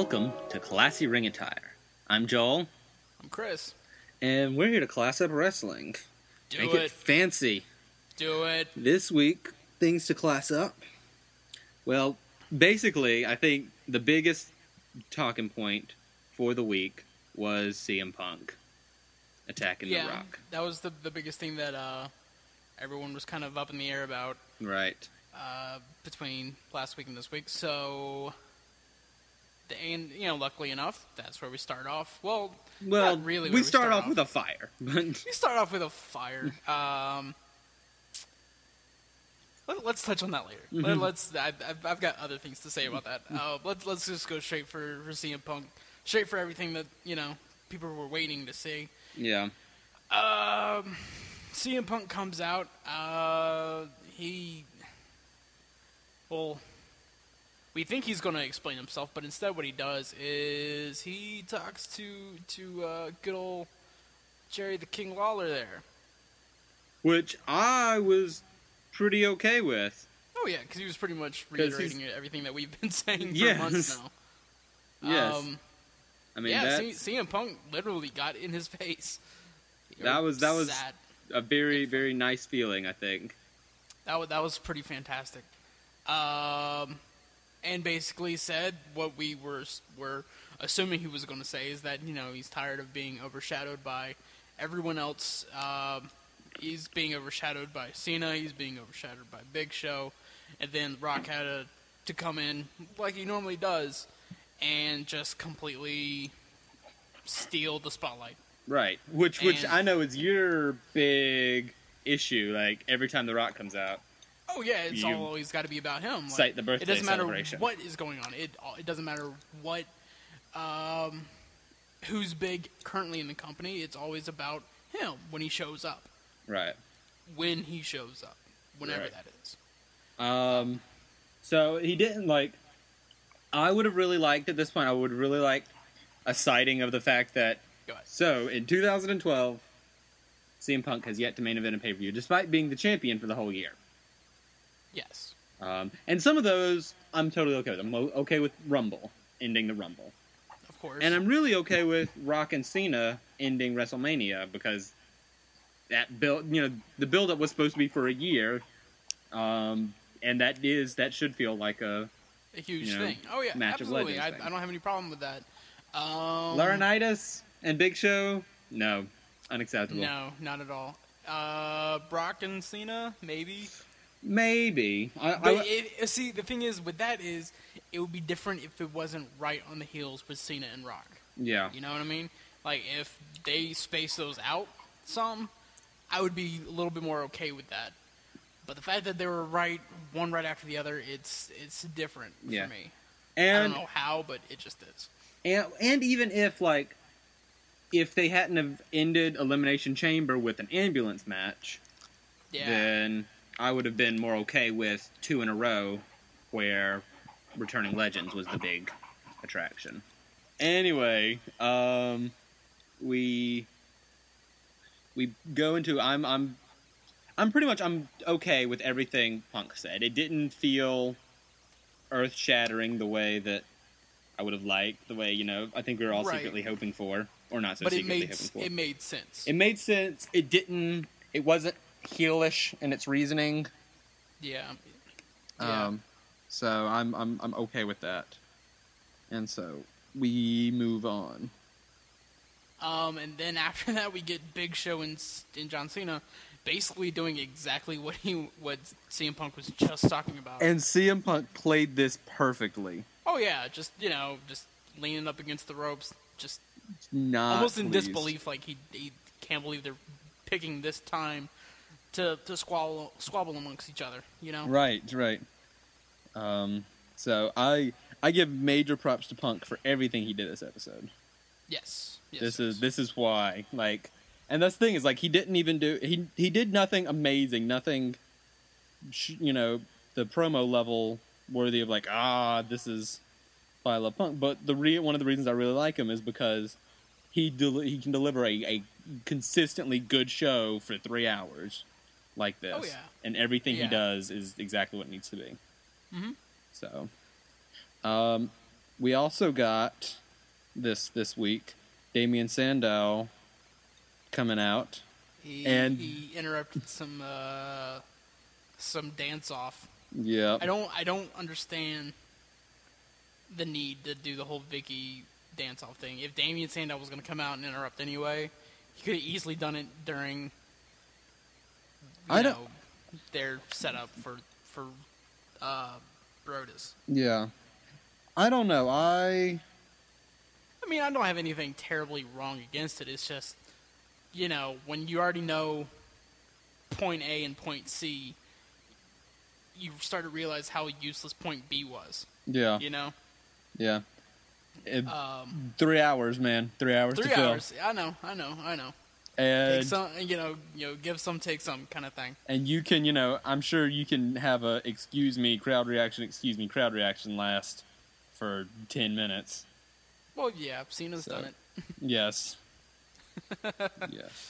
Welcome to Classy Ring Attire. I'm Joel. I'm Chris. And we're here to class up wrestling. Make it fancy. Do it. This week, things to class up. Well, basically, I think the biggest talking point for the week was CM Punk attacking The Rock. That was the biggest thing that everyone was kind of up in the air about. Right. Between last week and this week. So, and luckily enough, that's where we start off. Well, not really. We start off with a fire. We start off with a fire. Let's touch on that later. Mm-hmm. I've got other things to say about that. Let's just go straight for CM Punk, straight for everything that people were waiting to see. Yeah. CM Punk comes out. We think he's going to explain himself, but instead what he does is he talks to good old Jerry the King Lawler there. Which I was pretty okay with. Oh, yeah, because he was pretty much reiterating everything that we've been saying for months now. Yes. CM Punk literally got in his face. That was a very, very nice feeling, I think. That was pretty fantastic. And basically said what we were assuming he was going to say is that, he's tired of being overshadowed by everyone else. He's being overshadowed by Cena. He's being overshadowed by Big Show. And then Rock had to come in like he normally does and just completely steal the spotlight. Right. Which I know is your big issue, like, every time The Rock comes out. Oh, yeah, it's always got to be about him. Cite the birthday celebration. It doesn't matter what is going on. It doesn't matter what, who's big currently in the company. It's always about him when he shows up. Right. When he shows up. Whenever that is. So he didn't, I would have really liked, at this point, a citing of the fact that, so, in 2012, CM Punk has yet to main event a pay-per-view, despite being the champion for the whole year. Yes. And some of those, I'm totally okay with. I'm okay with Rumble, ending the Rumble. Of course. And I'm really okay with Rock and Cena ending WrestleMania, because that the build-up was supposed to be for a year, and that should feel like a huge thing. Oh, yeah, match absolutely. Of Legends I don't have any problem with that. Laurinaitis and Big Show? No. Unacceptable. No, not at all. Brock and Cena? Maybe. See, the thing is, with that is, it would be different if it wasn't right on the heels with Cena and Rock. Yeah. You know what I mean? Like, if they space those out some, I would be a little bit more okay with that. But the fact that they were one right after the other, it's different for me. And I don't know how, but it just is. And even if they hadn't have ended Elimination Chamber with an ambulance match, then I would have been more okay with 2 in a row where Returning Legends was the big attraction. Anyway, we go into I'm okay with everything Punk said. It didn't feel earth-shattering the way that I would have liked, the way, I think we were all secretly hoping for, or not so secretly hoping for. It made sense. It made sense. It wasn't heelish in its reasoning. Yeah. So I'm okay with that. And so we move on. And then after that we get Big Show and John Cena basically doing exactly what CM Punk was just talking about. And CM Punk played this perfectly. Oh yeah, just leaning up against the ropes, just not almost in disbelief, like he can't believe they're picking this time to squabble amongst each other, Right. So I give major props to Punk for everything he did this episode. Yes. This is why, and that's the thing is, he didn't even he did nothing amazing, nothing, the promo level worthy of this is why I love Punk. But one of the reasons I really like him is because he can deliver a consistently good show for 3 hours like this. Oh, yeah. And everything he does is exactly what it needs to be. Mm-hmm. So, We also got this week Damien Sandow coming out. He interrupted some dance off. Yeah. I don't understand the need to do the whole Vicky dance off thing. If Damien Sandow was going to come out and interrupt anyway, he could have easily done it during their setup for Brodus. Yeah. I don't know. I mean, I don't have anything terribly wrong against it. It's just, when you already know point A and point C, you start to realize how useless point B was. Yeah. Yeah. 3 hours, man. 3 hours to 3 fill. hours. I know. And take some, give some, take some kind of thing. And you can, I'm sure you can have a excuse me crowd reaction last for 10 minutes. Well, yeah, Cena's done it. Yes. Yes.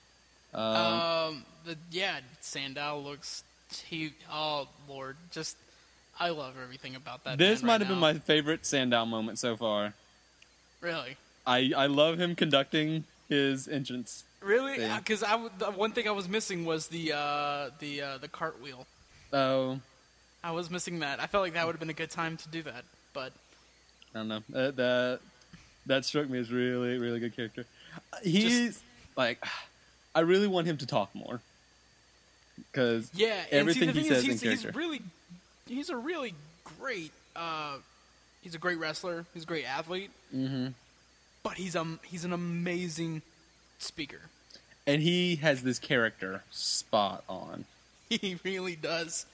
Sandow looks. Oh Lord, I love everything about that. This man might right have been now. my favorite Sandow moment so far. Really? I love him conducting his entrance. Really? Because the one thing I was missing was the cartwheel. Oh. I was missing that. I felt like that would have been a good time to do that, but I don't know. That struck me as really, really good character. He's I really want him to talk more. Because everything he says in character. He's a really great. He's a great wrestler. He's a great athlete. Mm-hmm. But he's an amazing speaker. And he has this character spot on. He really does.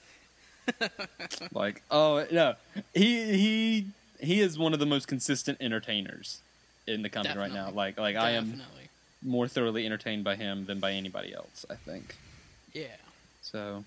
He is one of the most consistent entertainers in the company right now. Definitely. I am more thoroughly entertained by him than by anybody else, I think. Yeah. So,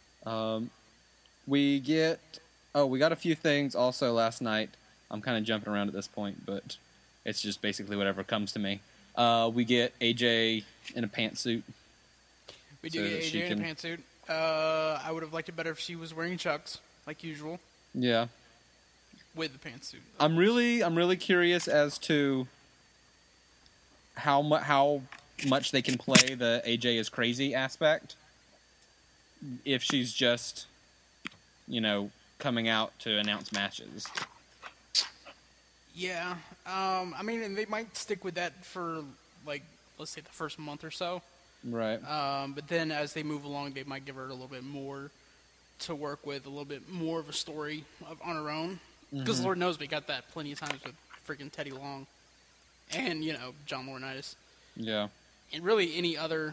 we got a few things also last night. I'm kind of jumping around at this point, but it's just basically whatever comes to me. We get AJ in a pantsuit. We do get AJ in a pantsuit. I would have liked it better if she was wearing Chucks, like usual. Yeah. With the pantsuit. I'm really curious as to how much they can play the AJ is crazy aspect. If she's just, coming out to announce matches. Yeah. And they might stick with that for, let's say the first month or so. Right. But then as they move along, they might give her a little bit more to work with, a little bit more of a story on her own. Because Lord knows we got that plenty of times with freaking Teddy Long and, John Laurinaitis. Yeah. And really any other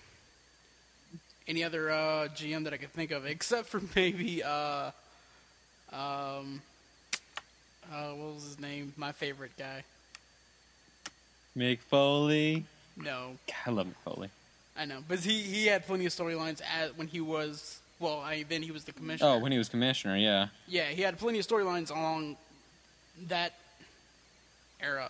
GM that I could think of, except for maybe, what was his name? My favorite guy. Mick Foley. No. God, I love Mick Foley. I know, but he had plenty of storylines when he was, then he was the commissioner. Oh, when he was commissioner, yeah. Yeah, he had plenty of storylines along that era.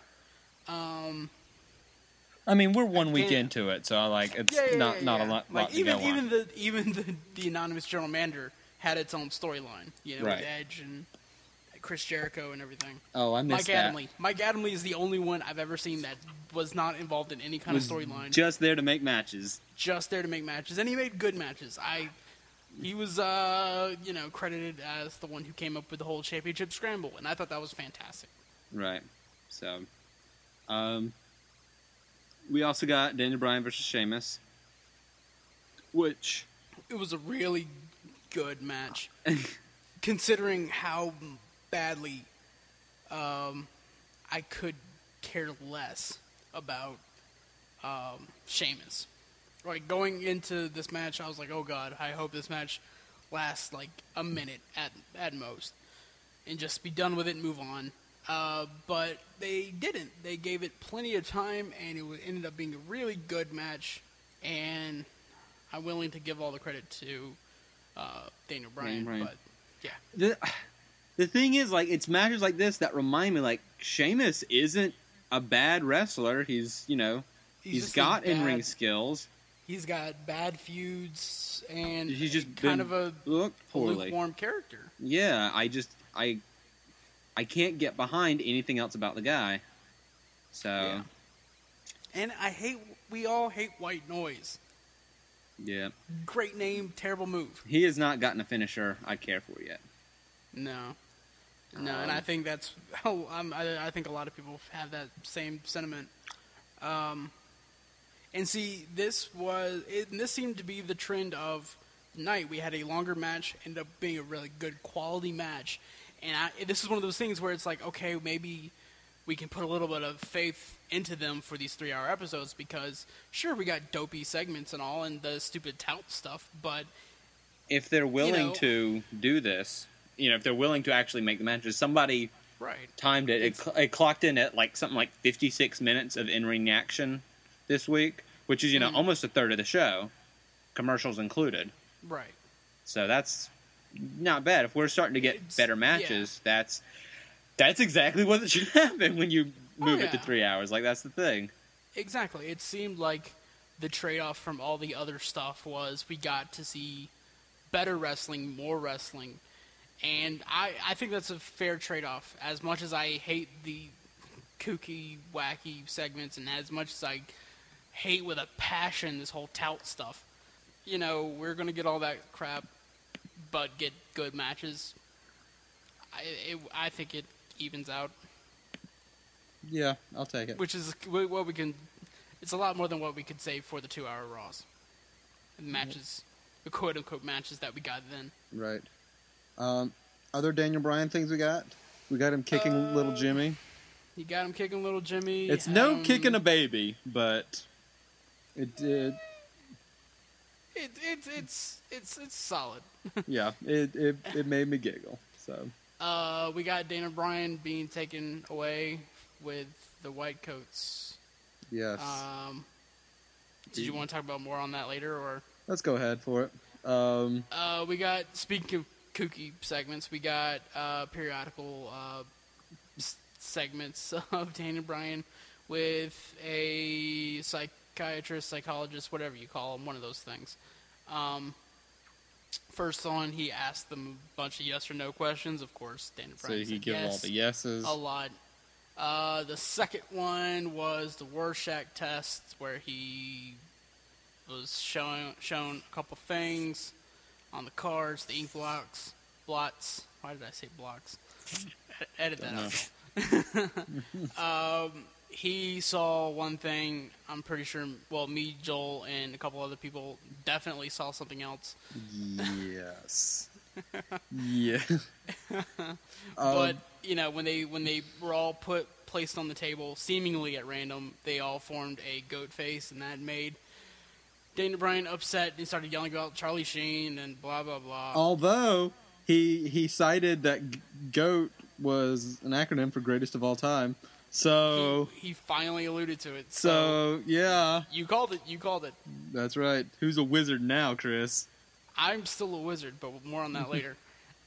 We're 1 week into it, so it's not a lot. Even the anonymous general manager had its own storyline, with Edge and Chris Jericho and everything. Oh, I missed that. Mike Adamle is the only one I've ever seen that was not involved in any kind of storyline. Just there to make matches. And he made good matches. He was credited as the one who came up with the whole championship scramble, and I thought that was fantastic. Right. So, we also got Daniel Bryan versus Sheamus, which it was a really good match, considering how badly I could care less about Sheamus. Going into this match, I was like, oh god, I hope this match lasts a minute at most, and just be done with it and move on. But they didn't. They gave it plenty of time, and it ended up being a really good match, and I'm willing to give all the credit to Daniel Bryan. But yeah. The thing is, it's matches like this that remind me, Sheamus isn't a bad wrestler. He's he's got in-ring skills. He's got bad feuds, and he's just kind of a lukewarm character. Yeah, I can't get behind anything else about the guy. So, Yeah. And we all hate White Noise. yeah. Great name, terrible move. He has not gotten a finisher I care for yet. No, and I think that's. I think a lot of people have that same sentiment. And see, this seemed to be the trend of the night. We had a longer match, ended up being a really good quality match, and this is one of those things where it's like, okay, maybe we can put a little bit of faith into them for these 3-hour episodes because, sure, we got dopey segments and all, and the stupid tout stuff, but if they're willing to do this, if they're willing to actually make the matches, somebody timed it. It clocked in at something like 56 minutes of in-ring action this week, which is almost a third of the show, commercials included. Right. So that's not bad. If we're starting to get better matches, that's exactly what should happen when you move it to 3 hours. That's the thing. Exactly. It seemed like the trade-off from all the other stuff was we got to see better wrestling, more wrestling. And I think that's a fair trade-off. As much as I hate the kooky, wacky segments, and as much as I hate with a passion this whole tout stuff, we're going to get all that crap, but get good matches. I think it evens out. Yeah, I'll take it. Which is what we can. It's a lot more than what we could say for the 2-hour Raws. The matches, the quote-unquote matches that we got then. Right. Other Daniel Bryan things we got? We got him kicking little Jimmy. You got him kicking little Jimmy. It's no kicking a baby, but it did. It's solid. Yeah, it made me giggle. So. We got Daniel Bryan being taken away with the white coats. Yes. Did you want to talk about more on that later, or? Let's go ahead for it. We got, speaking of kooky segments, we got periodical segments of Daniel Bryan with a psychiatrist, psychologist, whatever you call him, one of those things. First on, he asked them a bunch of yes or no questions. Of course, Daniel Bryan said yes. So he gave yes, all the yeses. A lot. The second one was the Rorschach test, where he was shown a couple things on the cards, the ink blots. Why did I say blocks? Edit that out. He saw one thing. I'm pretty sure, me, Joel, and a couple other people definitely saw something else. Yes. Yeah. But, when they were all placed on the table, seemingly at random, they all formed a goat face, and that made Daniel Bryan upset, and he started yelling about Charlie Sheen and blah, blah, blah. Although, he cited that GOAT was an acronym for greatest of all time. So he finally alluded to it. So yeah, you called it. That's right. Who's a wizard now, Chris? I'm still a wizard, but more on that later.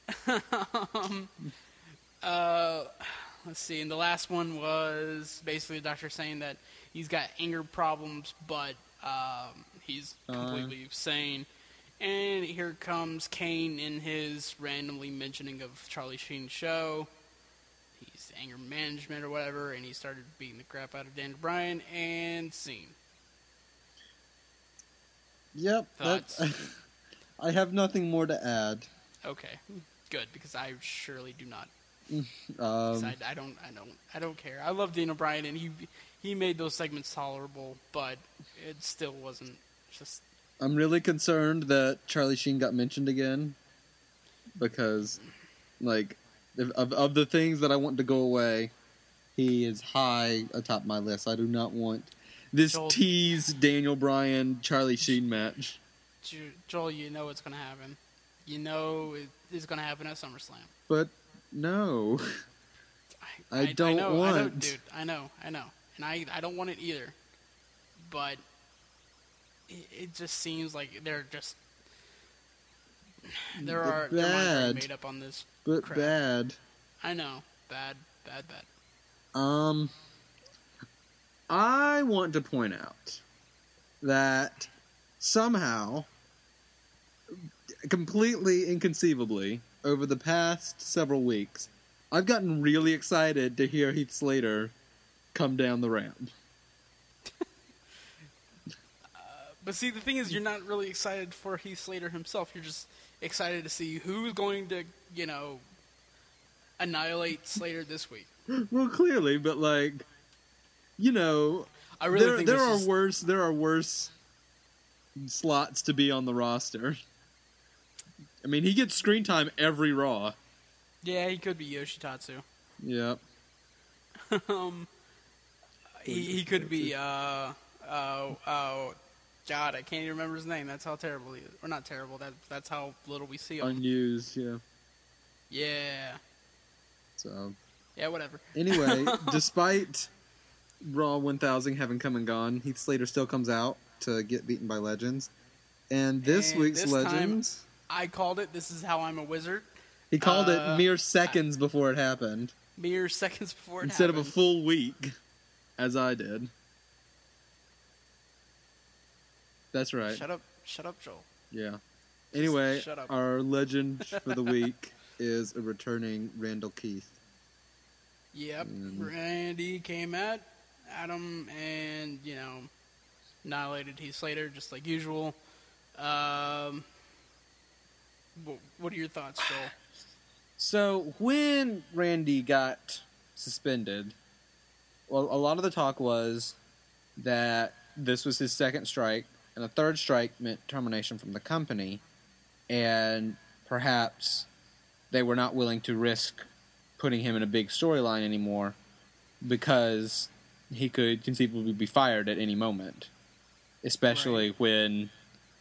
Let's see. And the last one was basically the doctor saying that he's got anger problems, but he's completely sane. And here comes Kane in his randomly mentioning of Charlie Sheen's show. He's anger management or whatever, and he started beating the crap out of Daniel Bryan, and scene. Yep. I have nothing more to add. Okay, good, because I surely do not. I don't care. I love Daniel Bryan, and he made those segments tolerable, but it still wasn't just. I'm really concerned that Charlie Sheen got mentioned again, because, of the things that I want to go away, he is high atop my list. I do not want this tease Daniel Bryan Charlie Sheen match. Joel, you know what's going to happen. You know it's going to happen at SummerSlam. But no, I don't want. I know, dude. I know, and I don't want it either. But it just seems like there are made up on this. But crap. Bad. I know, bad. I want to point out that somehow, completely inconceivably, over the past several weeks, I've gotten really excited to hear Heath Slater come down the ramp. But see, the thing is, you're not really excited for Heath Slater himself. You're just excited to see who's going to, annihilate Slater this week. Well, clearly, but like, I really think there are worse slots to be on the roster. I mean, he gets screen time every Raw. Yeah, he could be Yoshitatsu. Yep. He could be God, I can't even remember his name. That's how terrible he is. Or not terrible. That's how little we see him. Unused, yeah. Yeah. So. Yeah, whatever. Anyway, despite Raw 1000 having come and gone, Heath Slater still comes out to get beaten by Legends. And this week's Legends... I called it. This is how I'm a wizard. He called it mere seconds before it happened. Mere seconds before it Instead happened. of a full week, as I did. That's right. Shut up, Joel. Yeah. Anyway, shut up. Our legend for the week is a returning Randall Keith. Yep. Randy came at Adam and, annihilated Heath Slater just like usual. What are your thoughts, Joel? So, when Randy got suspended, well, a lot of the talk was that this was his second strike, and a third strike meant termination from the company, and perhaps they were not willing to risk putting him in a big storyline anymore because he could conceivably be fired at any moment, especially when,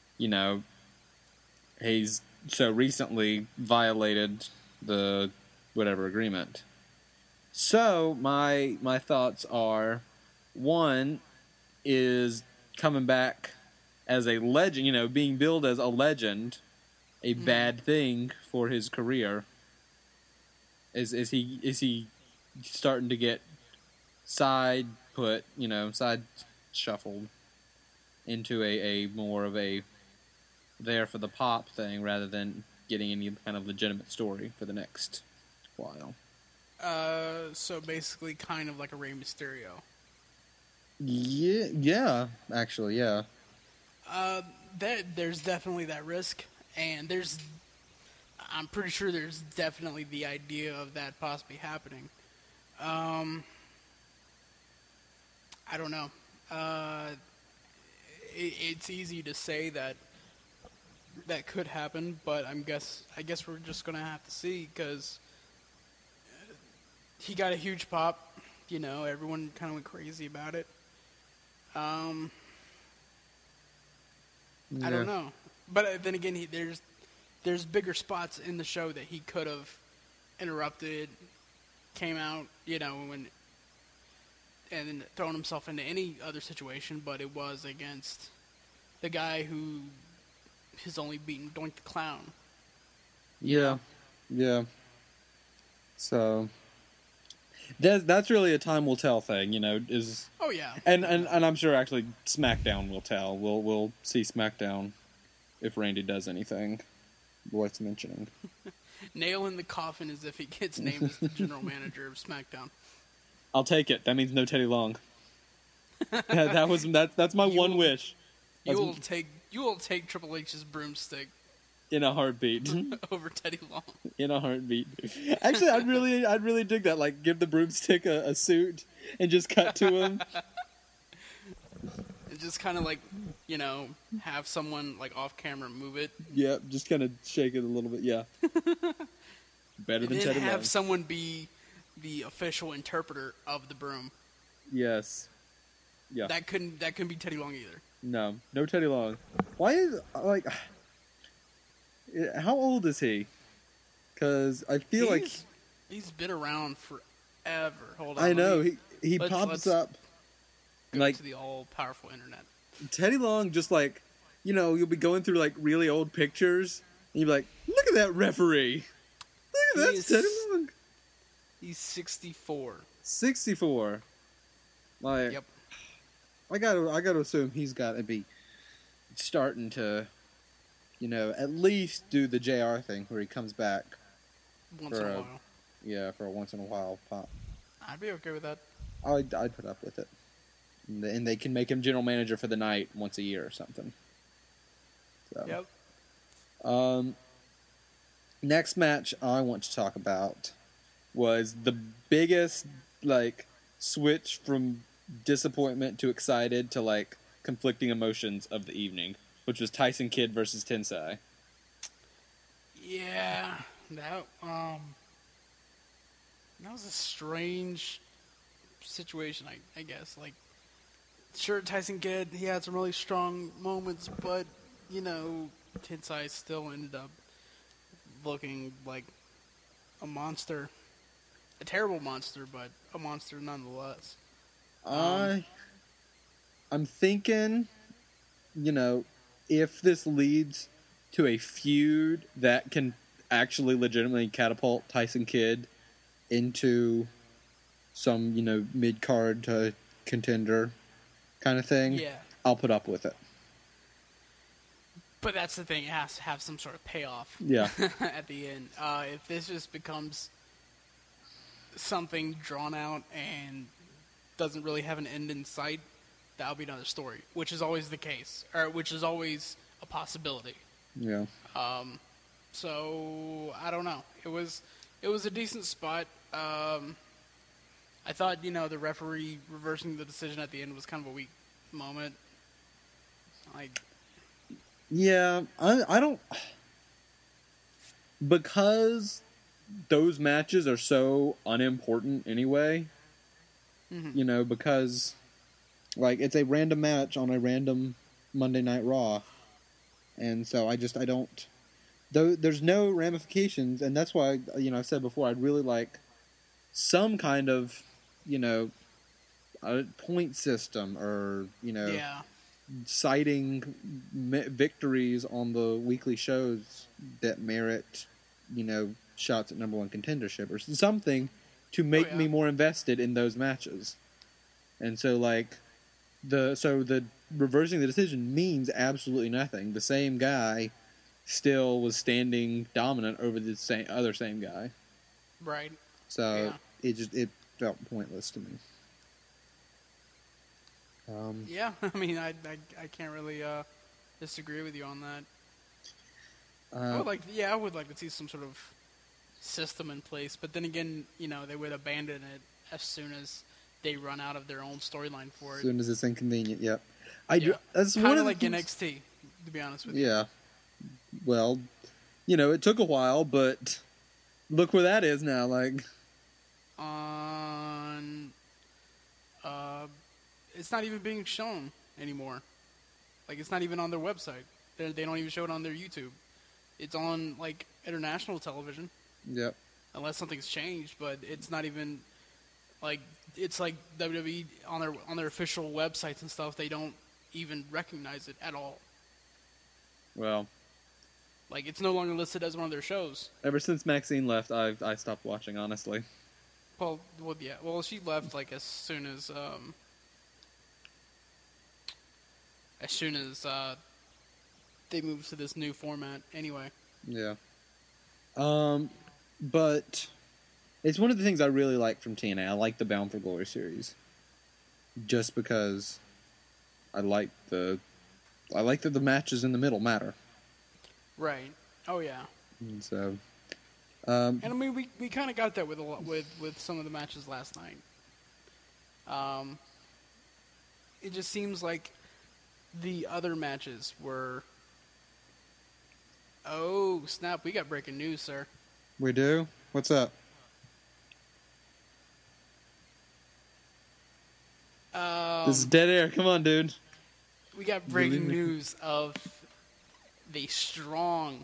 he's so recently violated the whatever agreement. So my thoughts are, one is coming back as a legend, being billed as a legend, a bad thing for his career. Is he starting to get side shuffled into a more of a there for the pop thing rather than getting any kind of legitimate story for the next while? So basically kind of like a Rey Mysterio. Yeah, actually, yeah. There's definitely that risk, and I'm pretty sure there's definitely the idea of that possibly happening. I don't know. It's easy to say that could happen, but I guess we're just gonna have to see, because he got a huge pop. Everyone kind of went crazy about it. I don't know, but then again, there's bigger spots in the show that he could have interrupted, came out, and then thrown himself into any other situation, but it was against the guy who has only beaten Doink the Clown. Yeah. So that's really a time will tell thing, is. Oh yeah. And I'm sure actually SmackDown will tell. We'll see SmackDown if Randy does anything worth mentioning. Nail in the coffin as if he gets named as the general manager of SmackDown. I'll take it. That means no Teddy Long. That's my one wish. You will take Triple H's broomstick in a heartbeat over Teddy Long. In a heartbeat. Actually, I'd really dig that. Like, give the broomstick a suit and just cut to him. And just kind of like, have someone like off camera move it. Yeah, just kind of shake it a little bit. Yeah. Better than Teddy Long. And have someone be the official interpreter of the broom. Yes. Yeah. That couldn't be Teddy Long either. No Teddy Long. Why is how old is he? Because I feel like he's been around forever. Hold on. I know he pops up like to the all-powerful internet. Teddy Long, just like you'll be going through like really old pictures and you'll be like, look at that referee. Look at that Teddy Long. He's 64. 64. Like, yep. I gotta assume he's got to be starting to, at least do the JR thing where he comes back once in a while. Yeah, for a once in a while pop. I'd be okay with that. I'd put up with it. And they can make him general manager for the night once a year or something. So. Yep. Next match I want to talk about was the biggest switch from disappointment to excited to conflicting emotions of the evening, which was Tyson Kidd versus Tensai. Yeah, that was a strange situation, I guess. Sure, Tyson Kidd, he had some really strong moments, but Tensai still ended up looking like a monster. A terrible monster, but a monster nonetheless. I'm thinking, if this leads to a feud that can actually legitimately catapult Tyson Kidd into some, mid-card contender kind of thing, Yeah. I'll put up with it. But that's the thing, it has to have some sort of payoff Yeah. at the end. If this just becomes something drawn out and doesn't really have an end in sight, that'll be another story, which is always the case, or which is always a possibility. Yeah. So I don't know. It was a decent spot. I thought the referee reversing the decision at the end was kind of a weak moment. Yeah, I don't, because those matches are so unimportant anyway. Mm-hmm. Because it's a random match on a random Monday Night Raw, and so I don't. Though there's no ramifications, and that's why I've said before I'd really like some kind of a point system or Yeah. citing victories on the weekly shows that merit shots at number one contendership or something to make me more invested in those matches. And so the reversing the decision means absolutely nothing. The same guy still was standing dominant over the same guy. Right. So it felt pointless to me. Yeah, I mean, I can't really disagree with you on that. I would like to see some sort of system in place, but then again, they would abandon it as soon as they run out of their own storyline for it. As soon as it's inconvenient, yep. That's kind of like NXT, to be honest with you. Yeah. Well, it took a while, but look where that is now. It's not even being shown anymore. It's not even on their website. They don't even show it on their YouTube. It's on international television. Yep. Unless something's changed, but it's not even it's like WWE on their official websites and stuff. They don't even recognize it at all. Well, it's no longer listed as one of their shows. Ever since Maxine left, I stopped watching, honestly. Well, yeah. Well, she left as soon as they moved to this new format. Anyway. Yeah. But it's one of the things I really like from TNA. I like the Bound for Glory series, just because I like that the matches in the middle matter. Right. Oh yeah. And so. And I mean, we kind of got that with some of the matches last night. It just seems like the other matches were. Oh snap! We got breaking news, sir. We do? What's up? This is dead air. Come on, dude. We got breaking news of the strong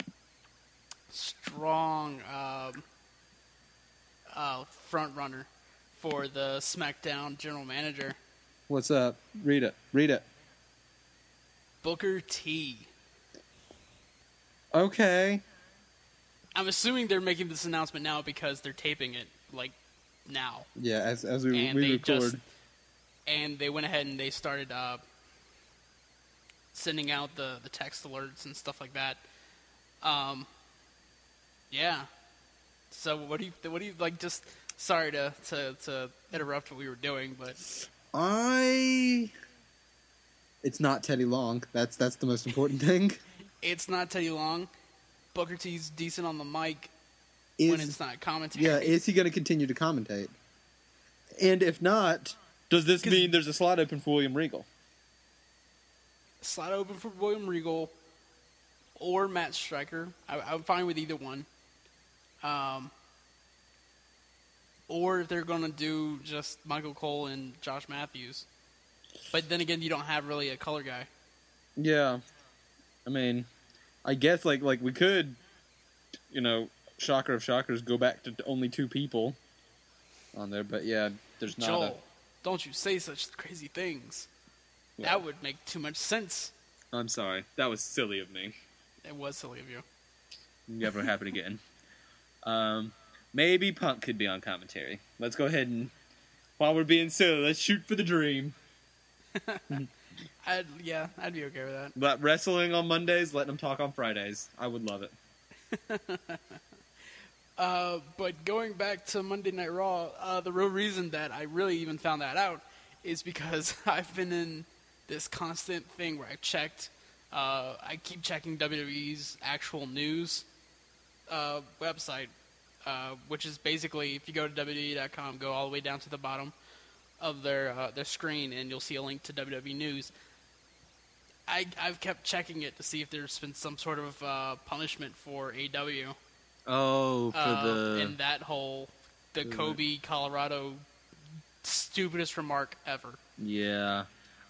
front runner for the SmackDown general manager. What's up? Read it. Booker T. Okay. I'm assuming they're making this announcement now because they're taping it now. Yeah, as we record. And they went ahead and they started sending out the text alerts and stuff like that. Yeah. So what do you like? Just sorry to interrupt what we were doing, but It's not Teddy Long. That's the most important thing. it's not Teddy Long. Booker T's decent on the mic when it's not commentary. Yeah, is he going to continue to commentate? And if not, does this mean there's a slot open for William Regal? Slot open for William Regal or Matt Stryker. I'm fine with either one. Or if they're going to do just Michael Cole and Josh Matthews. But then again, you don't have really a color guy. Yeah. I mean, I guess like we could, shocker of shockers, go back to only 2 people on there. But yeah, there's not Joel, don't you say such crazy things. Well, that would make too much sense. I'm sorry. That was silly of me. It was silly of you. Never happen again. Maybe Punk could be on commentary. Let's go ahead and, while we're being silly, let's shoot for the dream. I'd be okay with that. But wrestling on Mondays, letting them talk on Fridays. I would love it. But going back to Monday Night Raw, the real reason that I really even found that out is because I've been in this constant thing where I keep checking WWE's actual news website, which is basically, if you go to WWE.com, go all the way down to the bottom of their screen, and you'll see a link to WWE News. I've kept checking it to see if there's been some sort of punishment for AW. Oh, for in that whole Kobe, Colorado, stupidest remark ever. Yeah.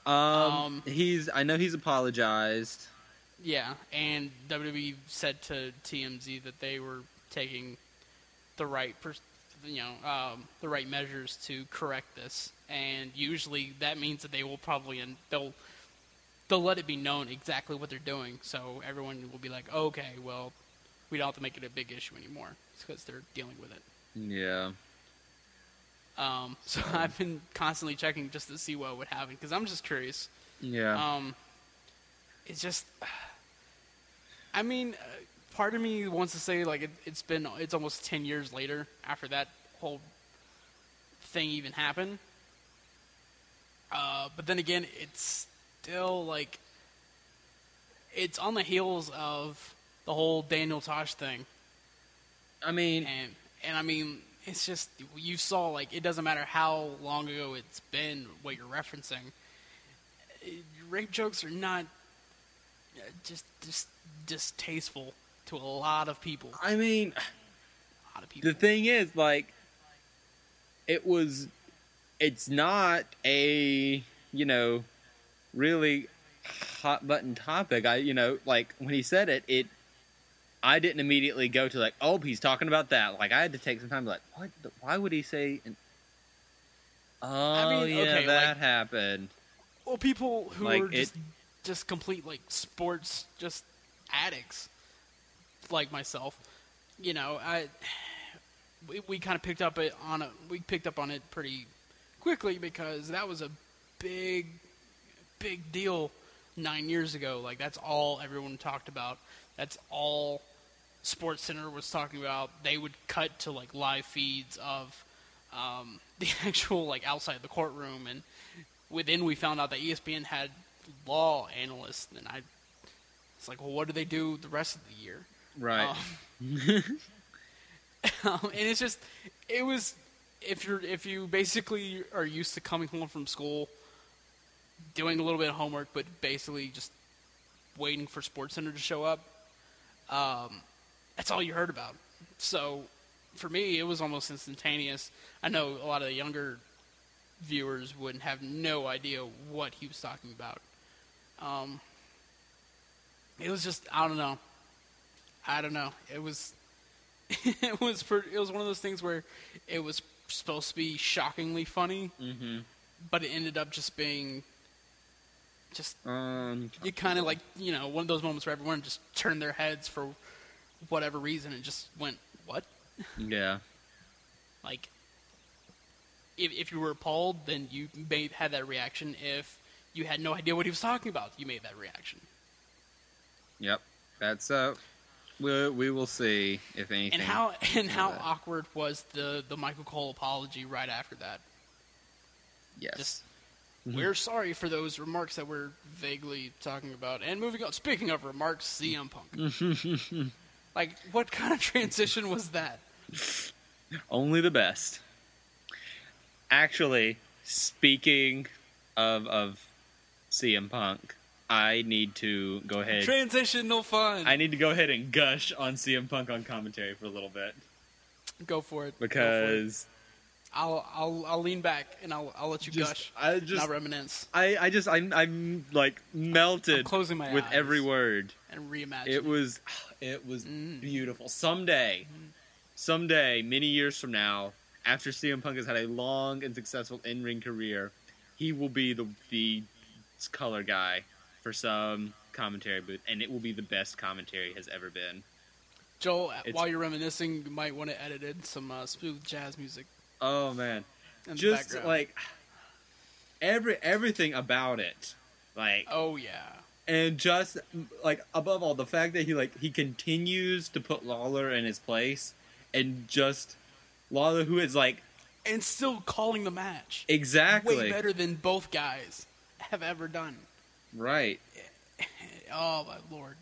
I know he's apologized. Yeah, and WWE said to TMZ that they were taking the right the right measures to correct this, and usually that means that they will probably they'll let it be known exactly what they're doing, so everyone will be like, oh, okay, well, we don't have to make it a big issue anymore because they're dealing with it. Yeah. So I've been constantly checking just to see what would happen because I'm just curious. Yeah. It's just, I mean, part of me wants to say like it's almost 10 years later after that whole thing even happened. But then again, it's still like it's on the heels of the whole Daniel Tosh thing. I mean, and I mean, it's just you saw like it doesn't matter how long ago it's been what you're referencing. Rape jokes are not just distasteful to a lot of people. I mean, a lot of people. The thing is, like, it's not a, really hot button topic. Like when he said it, I didn't immediately go to like, oh, he's talking about that. Like I had to take some time to like, what? Why would he say? That happened. Well, people who like are just complete like sports just addicts like myself, we kind of picked up on it pretty quickly because that was a big deal 9 years ago. Like that's all everyone talked about. That's all SportsCenter was talking about. They would cut to like live feeds of the actual like outside the courtroom, and within we found out that ESPN had law analysts, and it's like, well, what do they do the rest of the year? Right. And it's just, it was, if you basically are used to coming home from school, doing a little bit of homework, but basically just waiting for SportsCenter to show up, that's all you heard about. So for me, it was almost instantaneous. I know a lot of the younger viewers wouldn't have no idea what he was talking about. It was just, I don't know. It was it was one of those things where it was supposed to be shockingly funny, but it ended up just being you kind of like, one of those moments where everyone just turned their heads for whatever reason and just went, what? Yeah. Like, if you were appalled, then you may have had that reaction. If you had no idea what he was talking about, you made that reaction. Yep. That's We will see if anything. And how awkward was the Michael Cole apology right after that? Yes. Just, we're sorry for those remarks that we're vaguely talking about. And moving on, speaking of remarks, CM Punk. Like, what kind of transition was that? Only the best. Actually, speaking of CM Punk, I need to go ahead. Transitional fun. I need to go ahead and gush on CM Punk on commentary for a little bit. Go for it. Because I'll lean back and I'll let you gush. Not reminisce. I'm like melted. I'm closing my with eyes every word. and reimagine. It was beautiful. Someday, many years from now, after CM Punk has had a long and successful in-ring career, he will be the color guy for some commentary booth, and it will be the best commentary has ever been. Joel, while you're reminiscing, you might want to edit in some smooth jazz music. Oh man, in just the background. like everything about it, like oh yeah, and just like above all, the fact that he continues to put Lawler in his place, and just Lawler, who is like, and still calling the match exactly way better than both guys have ever done. Right. Oh my lord,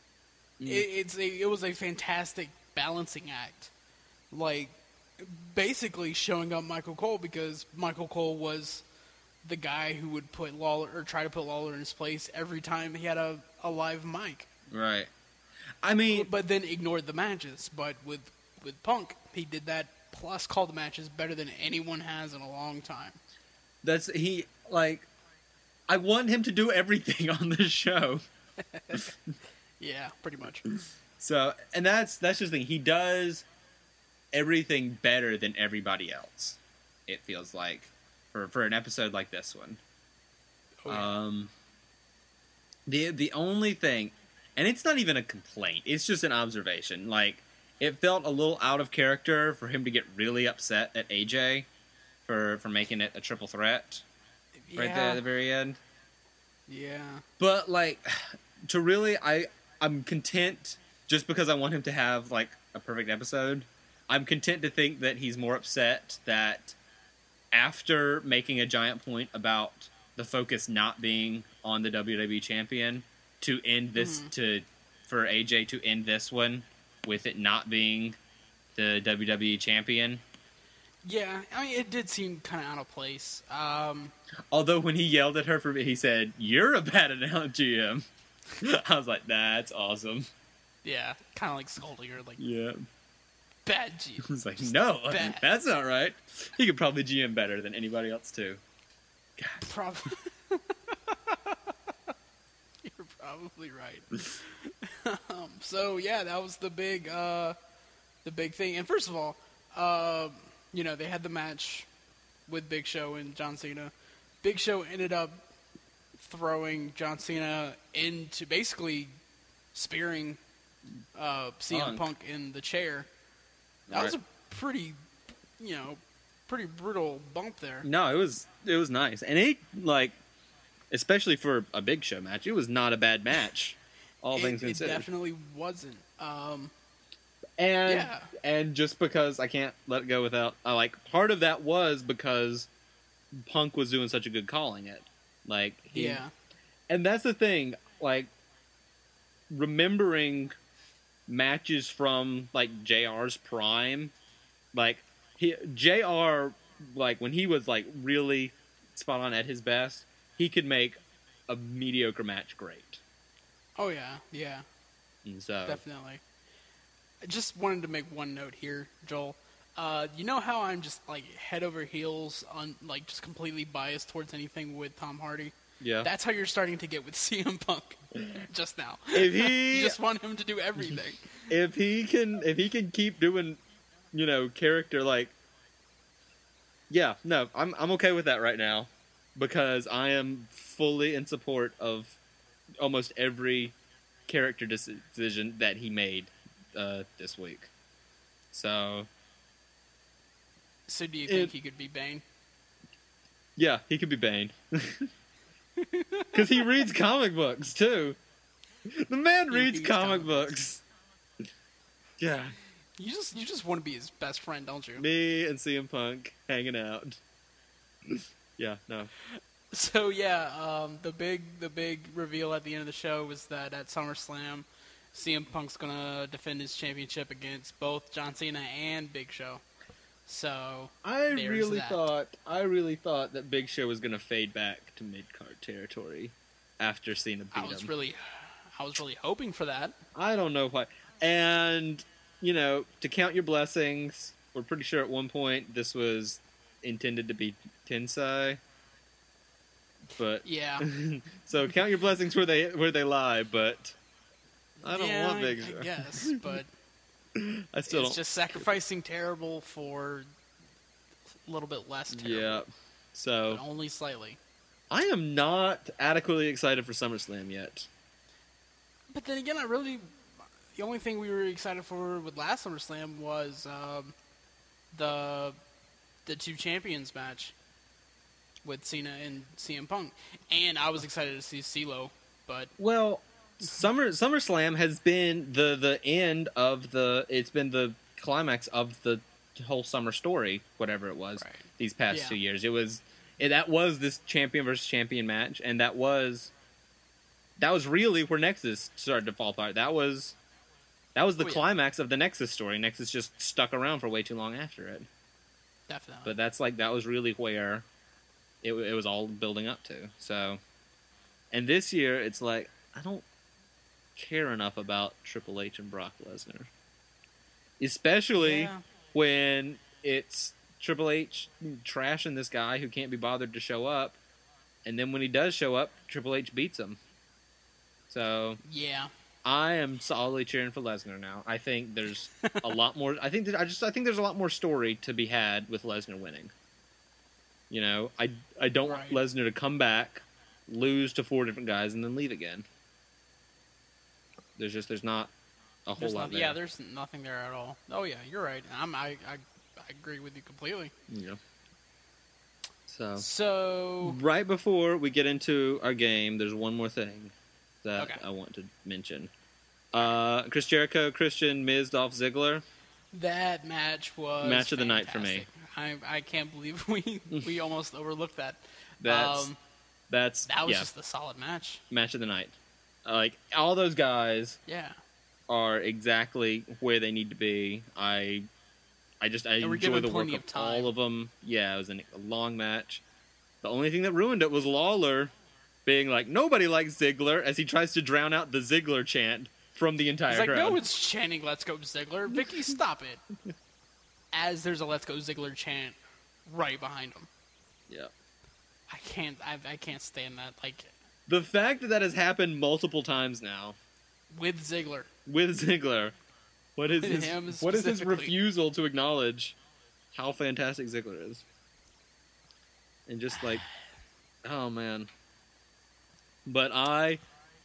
it was a fantastic balancing act, like basically showing up Michael Cole, because Michael Cole was the guy who would put Lawler or try to put Lawler in his place every time he had a live mic. Right. I mean, but then ignored the matches. But with Punk, he did that plus called the matches better than anyone has in a long time. I want him to do everything on this show. Yeah, pretty much. So, and that's just the thing. He does everything better than everybody else. It feels like for an episode like this one. Oh, yeah. The only thing, and it's not even a complaint, it's just an observation. Like, it felt a little out of character for him to get really upset at AJ for making it a triple threat. Yeah. Right there at the very end. Yeah. But, like, to really, I'm content, just because I want him to have, like, a perfect episode, I'm content to think that he's more upset that after making a giant point about the focus not being on the WWE champion, to end this, for AJ to end this one with it not being the WWE champion. Yeah, I mean, it did seem kind of out of place. Although when he yelled at her he said, "You're a bad GM." I was like, that's awesome. Yeah, kind of like scolding her, like, yeah, bad GM. I was like, no, that's not right. He could probably GM better than anybody else too. Probably. You're probably right. So yeah, that was the big thing. And first of all, they had the match with Big Show and John Cena. Big Show ended up throwing John Cena into basically spearing CM Punk in the chair. That was a pretty brutal bump there. No, it was nice. And it, like, especially for a Big Show match, it was not a bad match. All things considered. It definitely wasn't. And just because I can't let it go without, part of that was because Punk was doing such a good calling it. And that's the thing, like, remembering matches from, like, JR's prime, like, JR, like, when he was, like, really spot on at his best, he could make a mediocre match great. Oh, yeah. And so, definitely. I just wanted to make one note here, Joel. You know how I'm just, like, head over heels on, like, just completely biased towards anything with Tom Hardy? Yeah. That's how you're starting to get with CM Punk just now. If he you just want him to do everything. If he can keep doing, character, like, yeah, no, I'm okay with that right now, because I am fully in support of almost every character decision that he made this week. So do you think he could be Bane? Yeah, he could be Bane. Because he reads comic books, too. The man reads comic books. Yeah. You just want to be his best friend, don't you? Me and CM Punk hanging out. Yeah, no. So yeah, the big reveal at the end of the show was that at SummerSlam, CM Punk's gonna defend his championship against both John Cena and Big Show. So I there's really that. thought that Big Show was gonna fade back to mid-card territory after Cena beat I him. was really hoping for that. I don't know why. And to count your blessings, we're pretty sure at one point this was intended to be Tensai. But Yeah. so count your blessings where they lie, but I don't want Big Show. I guess, but I still it's don't. just sacrificing terrible for a little bit less terrible. Yeah. So But only slightly. I am not adequately excited for SummerSlam yet. But then again, the only thing we were excited for with last SummerSlam was the two champions match with Cena and CM Punk, and I was excited to see CeeLo, but Well, SummerSlam has been the end of it's been the climax of the whole summer story, whatever it was, Right. these past Yeah. 2 years. That was this champion versus champion match, and that was really where Nexus started to fall apart. That was the Oh, yeah. climax of the Nexus story. Nexus just stuck around for way too long after it. definitely. But that was really where it was all building up to. So, and this year it's like I don't care enough about Triple H and Brock Lesnar, especially Yeah. when it's Triple H trashing this guy who can't be bothered to show up, and then when he does show up, Triple H beats him. So Yeah. I am solidly cheering for Lesnar now. I think there's a lot more. I think there's a lot more story to be had with Lesnar winning. I don't want Right. Lesnar to come back, lose to 4 different guys, and then leave again. There's not a whole lot there. Yeah, there's nothing there at all. Oh yeah, you're right. I agree with you completely. Yeah. So So right before we get into our game, there's one more thing that Okay. I want to mention. Chris Jericho, Christian, Miz, Dolph Ziggler. that match was Match of the night for me. fantastic. I can't believe we almost overlooked that. That's That was yeah, just a solid match. match of the night. Like all those guys Yeah. are exactly where they need to be. I were enjoy given the work plenty of of time. all of them. Yeah, it was a long match. The only thing that ruined it was Lawler being like, nobody likes Ziggler, as he tries to drown out the Ziggler chant from the entire It's like, crowd. no one's chanting "Let's go Ziggler." Vicky, stop it. As there's a "Let's go Ziggler" chant right behind him. Yeah. I can't stand that. Like The fact that has happened multiple times now with Ziggler. with Ziggler, what is With his him what is his specifically. refusal to acknowledge how fantastic Ziggler is? And just like, oh man. But a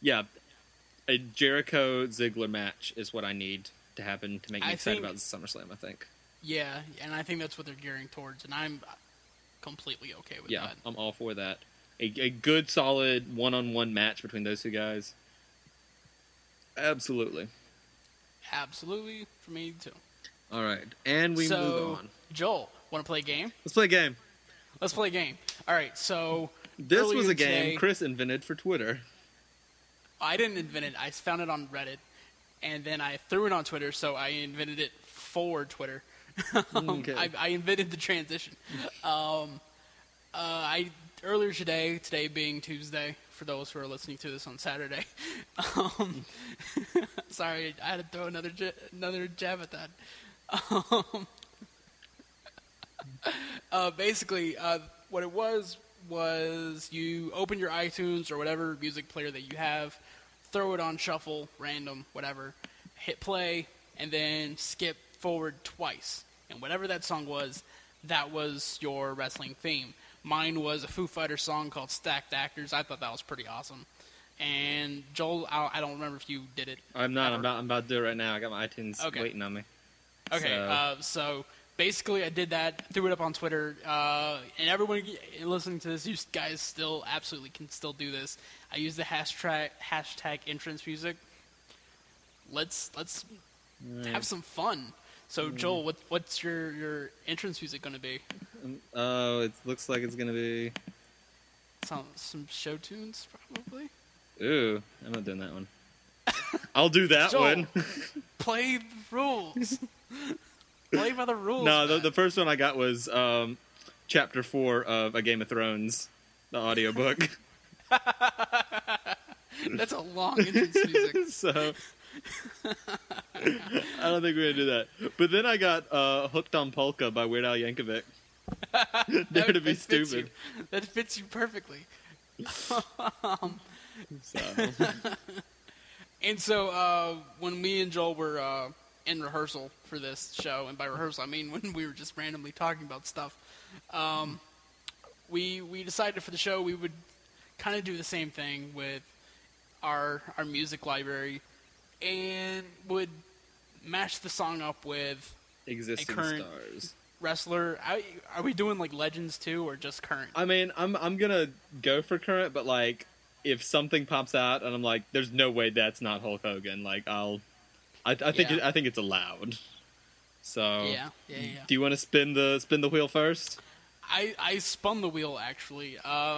Jericho Ziggler match is what I need to happen to make me I excited think- about SummerSlam, I think. Yeah, and I think that's what they're gearing towards, and I'm completely okay with Yeah, that. I'm all for that. A good, solid one-on-one match between those two guys. Absolutely. Absolutely, for me too. All right, and we move on. Joel, want to play a game? Let's play a game. Let's play a game. All right, so This earlier was a game today- Chris invented for Twitter. I didn't invent it. I found it on Reddit, and then I threw it on Twitter, so I invented it for Twitter. Okay. I invented the transition. Earlier today being Tuesday, for those who are listening to this on Saturday. Sorry, I had to throw another jab at that. Basically, what it was you open your iTunes or whatever music player that you have, throw it on shuffle, random, whatever, hit play, and then skip forward twice. And whatever that song was, that was your wrestling theme. Mine was a Foo Fighters song called Stacked Actors. I thought that was pretty awesome. And Joel, I don't remember if you did it. I'm not. ever. I'm about to do it right now. I got my iTunes Okay. waiting on me. Okay, so basically I did that, threw it up on Twitter, and everyone listening to this, you guys still absolutely can still do this. I use the hashtag entrance music. Let's have some fun. So, Joel, what's your entrance music going to be? Oh, it looks like it's gonna be. Some show tunes, probably. Ooh, I'm not doing that one. I'll do that Joel, one. Play the rules. Play by the rules. No, the first one I got was Chapter 4 of A Game of Thrones, the audiobook. That's a long entrance music. So I don't think we're gonna do that. But then I got Hooked on Polka by Weird Al Yankovic. Dare to be stupid. That fits you perfectly. So. And so when me and Joel were in rehearsal for this show, and by rehearsal I mean when we were just randomly talking about stuff, we decided for the show we would kind of do the same thing with our music library, and would match the song up with Existing a current stars. wrestler. Are we doing like legends too, or just current? I mean, I'm gonna go for current, but like, if something pops out and I'm like, "There's no way that's not Hulk Hogan," like I think Yeah. I think it's allowed. So Yeah. Do you want to spin the wheel first? I spun the wheel actually.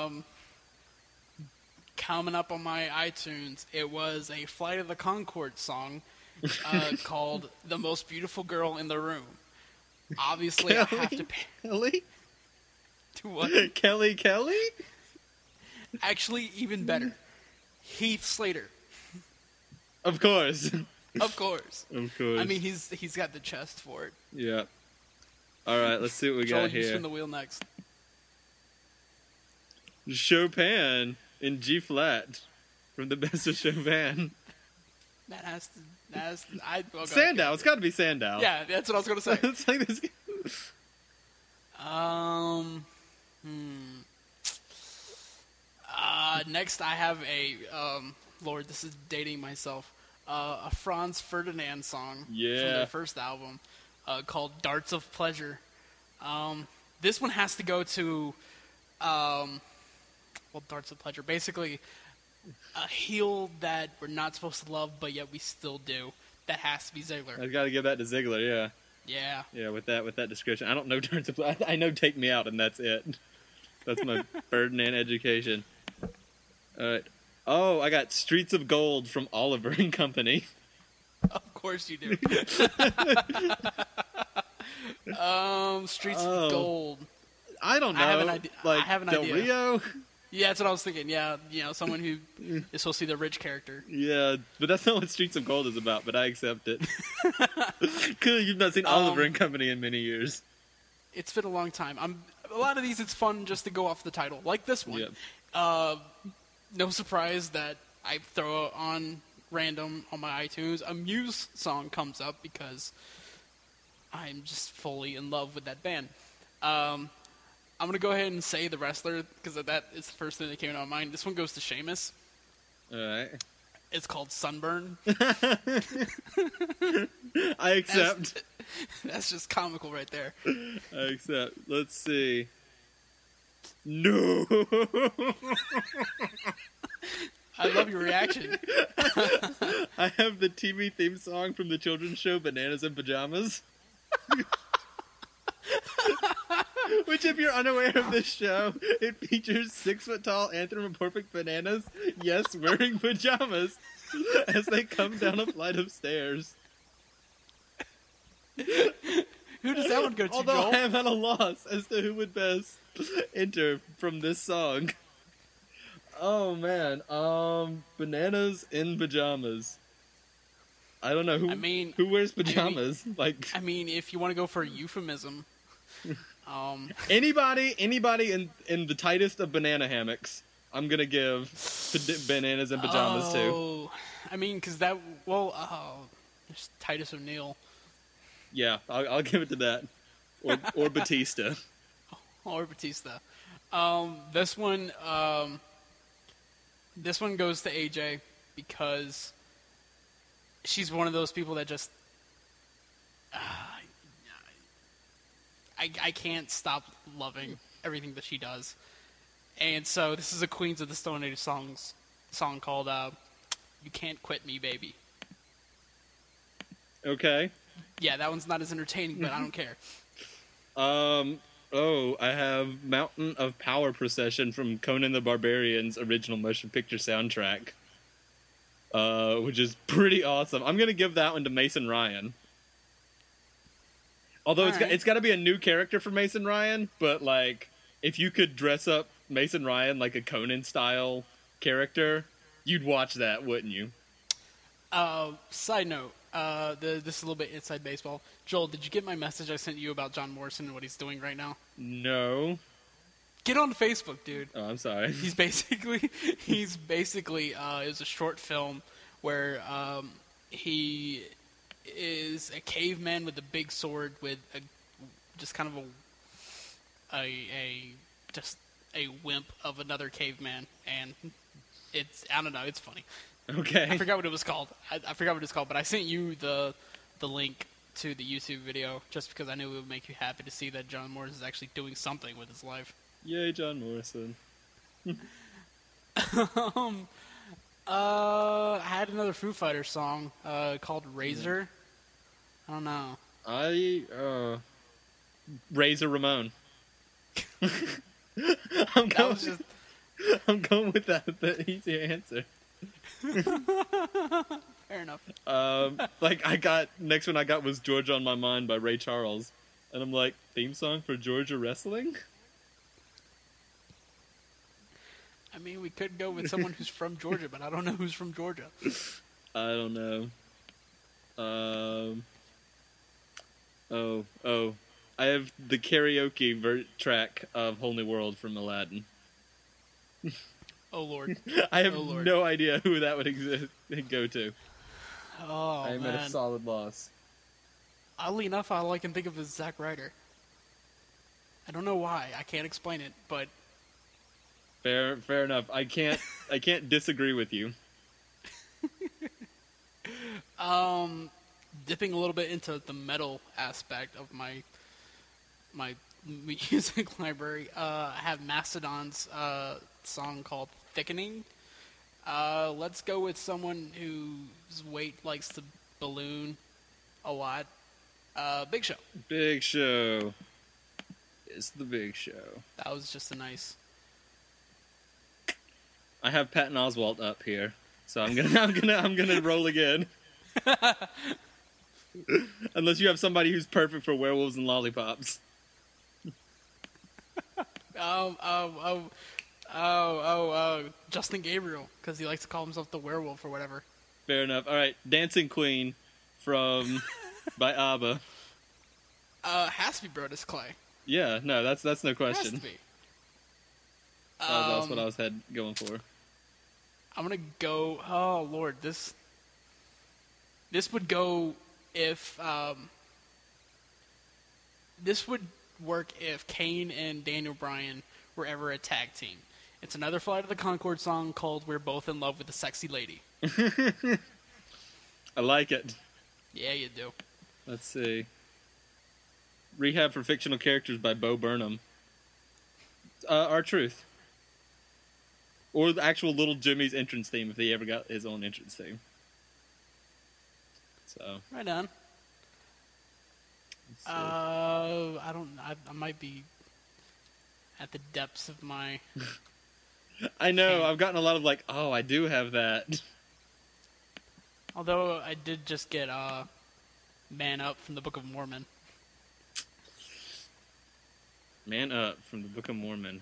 Coming up on my iTunes, it was a Flight of the Conchords song called "The Most Beautiful Girl in the Room." Obviously, I have to pay Kelly. to what? Kelly. Actually, even better, Heath Slater. Of course. Of course. Of course. I mean, he's got the chest for it. Yeah. All right, let's see what we Joel, got you here. spin the wheel next. Chopin in G flat from the Best of Chopin. That has to. Okay. Sandow. It's got to be Sandow. Yeah, that's what I was gonna say. It's like this. Next, I have a Lord, this is dating myself. A Franz Ferdinand song from Yeah. their first album called "Darts of Pleasure." This one has to go to, "Darts of Pleasure." Basically, a heel that we're not supposed to love, but yet we still do. That has to be Ziggler. I got to give that to Ziggler. Yeah. Yeah. Yeah. With that description, I don't know Darts of. I know Take Me Out, and that's it. That's my Ferdinand education. All right. Oh, I got Streets of Gold from Oliver and Company. Of course you do. Streets Oh. of Gold. I don't know. I have an idea. Like I have an Del idea. Rio. Yeah, that's what I was thinking. Yeah, someone who is supposed to be the rich character. Yeah, but that's not what Streets of Gold is about. But I accept it. Clearly, you've not seen Oliver and Company in many years. It's been a long time. A lot of these, it's fun just to go off the title, like this one. Yep. No surprise that I throw on random on my iTunes. A Muse song comes up because I'm just fully in love with that band. I'm going to go ahead and say the wrestler because that is the first thing that came to my mind. This one goes to Sheamus. All right. It's called Sunburn. I accept. That's just comical right there. I accept. Let's see. No. I love your reaction. I have the TV theme song from the children's show Bananas in Pajamas. Which, if you're unaware of this show, it features 6-foot-tall anthropomorphic bananas, yes, wearing pajamas, as they come down a flight of stairs. Who does that one go to, Although Joel? I am at a loss as to who would best enter from this song. Oh man, bananas in pajamas. I don't know who wears pajamas. I mean, if you want to go for a euphemism, anybody in the tightest of banana hammocks, I'm gonna give bananas in pajamas to. Oh, I mean, because there's Titus O'Neil. Yeah, I'll give it to that, or Batista. Or Batista. This one goes to AJ because she's one of those people that just I can't stop loving everything that she does. And so this is a Queens of the Stone Age song called "You Can't Quit Me, Baby." Okay. Yeah, that one's not as entertaining, but I don't care. I have Mountain of Power Procession from Conan the Barbarian's original motion picture soundtrack. Which is pretty awesome. I'm gonna give that one to Mason Ryan. Although it's got to be a new character for Mason Ryan, but like if you could dress up Mason Ryan like a Conan style character, you'd watch that, wouldn't you? Side note, this is a little bit inside baseball. Joel, did you get my message I sent you about John Morrison and what he's doing right now? No. Get on Facebook, dude. Oh, I'm sorry. He's basically it was a short film where he is a caveman with a big sword with just kind of a wimp of another caveman, and I don't know, it's funny. Okay. I forgot what it was called. I forgot what it's called, but I sent you the link to the YouTube video just because I knew it would make you happy to see that John Morrison is actually doing something with his life. Yay, John Morrison. I had another Foo Fighters song called Razor. I don't know. Razor Ramon. I'm going with that. The easy answer. Fair enough. Next one I got was Georgia on My Mind by Ray Charles. And I'm like, theme song for Georgia Wrestling? I mean, we could go with someone who's from Georgia, but I don't know who's from Georgia. I don't know. I have the karaoke track of Whole New World from Aladdin. Oh, Lord. I have no idea who that would go to. Oh, I am man. at a solid loss. Oddly enough, all I can think of is Zack Ryder. I don't know why. I can't explain it, but... Fair enough. I can't disagree with you. Dipping a little bit into the metal aspect of my music library, I have Mastodon's song called Thickening. Let's go with someone whose weight likes to balloon a lot. Big Show. Big Show. It's the Big Show. That was just a nice... I have Patton Oswalt up here, so I'm gonna roll again. Unless you have somebody who's perfect for Werewolves and Lollipops. Justin Gabriel, because he likes to call himself the werewolf or whatever. Fair enough. All right, Dancing Queen by ABBA. Has to be Brodus Clay. Yeah, no, that's no question. Has to be. That's what I was going for. I'm gonna go. Oh Lord, this would go if this would work if Kane and Daniel Bryan were ever a tag team. It's another Flight of the Conchords song called "We're Both in Love with a Sexy Lady." I like it. Yeah, you do. Let's see. Rehab for Fictional Characters by Bo Burnham. R-Truth. Or the actual Little Jimmy's entrance theme, if he ever got his own entrance theme. So. Right on. I might be at the depths of my... I know, I've gotten a lot of I do have that. Although I did just get Man Up from the Book of Mormon. Man Up from the Book of Mormon.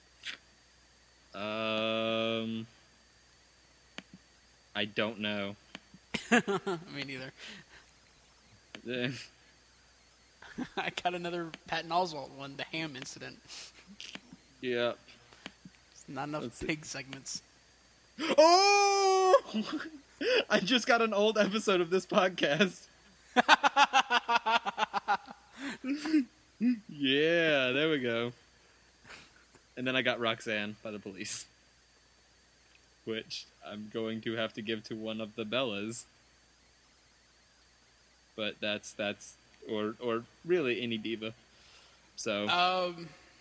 I don't know. Me neither. I got another Patton Oswalt one, the ham incident. Yep. Not enough pig segments. Oh! I just got an old episode of this podcast. Yeah, there we go. And then I got Roxanne by the Police, which I'm going to have to give to one of the Bellas. But that's or really any diva. So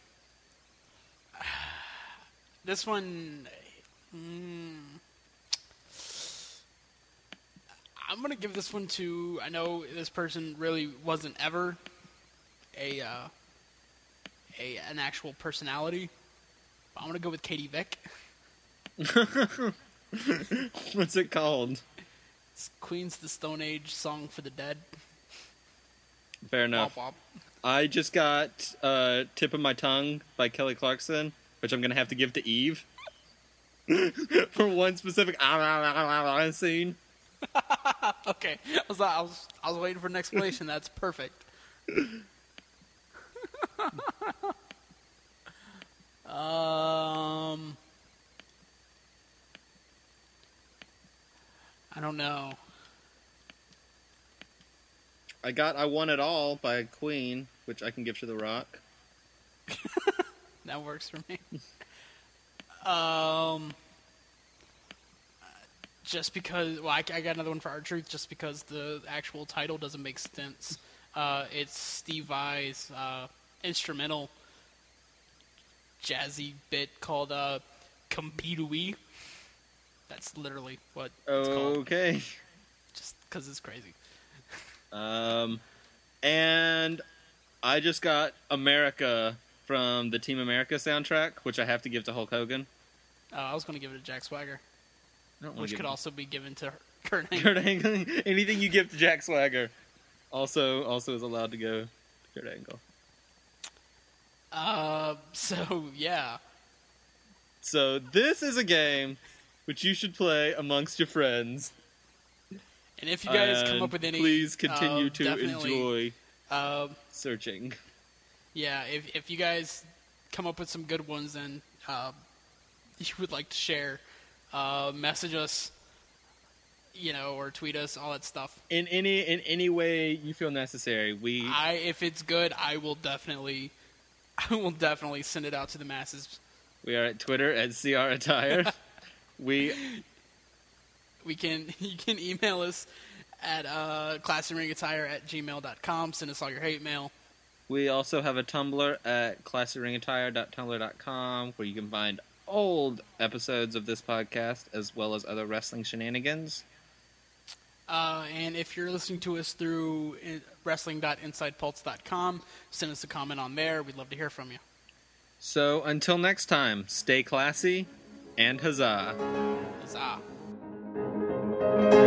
this one, I'm gonna give this one to. I know this person really wasn't ever an actual personality. But I'm gonna go with Katie Vick. What's it called? It's Queens of the Stone Age Song for the Dead. Fair enough. Wop, wop. I just got Tip of My Tongue by Kelly Clarkson, which I'm going to have to give to Eve. For one specific scene. Okay, I was waiting for an explanation. That's perfect. I don't know. I got I Want It All by Queen, which I can give to The Rock. That works for me. Just because, well, I got another one for R-Truth, just because the actual title doesn't make sense. It's Steve Vai's instrumental jazzy bit called Compete-Wee. That's literally what it's called. Okay. Just because it's crazy. And I just got America from the Team America soundtrack, which I have to give to Hulk Hogan. I was going to give it to Jack Swagger, I don't wanna which give could it- also be given to Kurt Angle. Kurt Angle. Anything you give to Jack Swagger also is allowed to go to Kurt Angle. So, yeah. So this is a game which you should play amongst your friends. And if you guys come And up with any... please continue to definitely, enjoy searching. Yeah, if you guys come up with some good ones and you would like to share, message us, or tweet us, all that stuff. In any way you feel necessary, If it's good, I will definitely send it out to the masses. we are at Twitter at CR Attire. You can email us at classyringattire@gmail.com. Send us all your hate mail. We also have a Tumblr at classyringattire.tumblr.com where you can find old episodes of this podcast as well as other wrestling shenanigans. And if you're listening to us through wrestling.insidepulse.com, send us a comment on there. We'd love to hear from you. So until next time, stay classy and huzzah. Huzzah.